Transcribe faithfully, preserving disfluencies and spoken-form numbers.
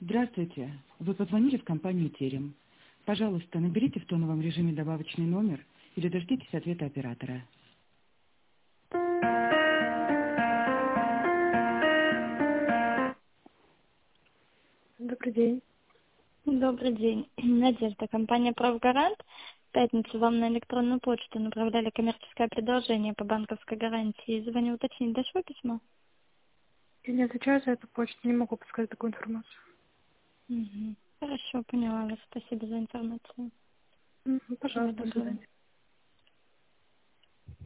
Здравствуйте. Вы позвонили в компанию «Терем». Пожалуйста, наберите в тоновом режиме добавочный номер или дождитесь ответа оператора. Добрый день. Добрый день. Надежда, компания «Правгарант». В пятницу вам на электронную почту направляли коммерческое предложение по банковской гарантии. Звоню уточнить, дошло письмо? Я не отвечаю за эту почту, не могу подсказать такую информацию. Угу. Хорошо, поняла вас. Спасибо за информацию. Мгм, Всего пожалуйста, до доброго. свидания.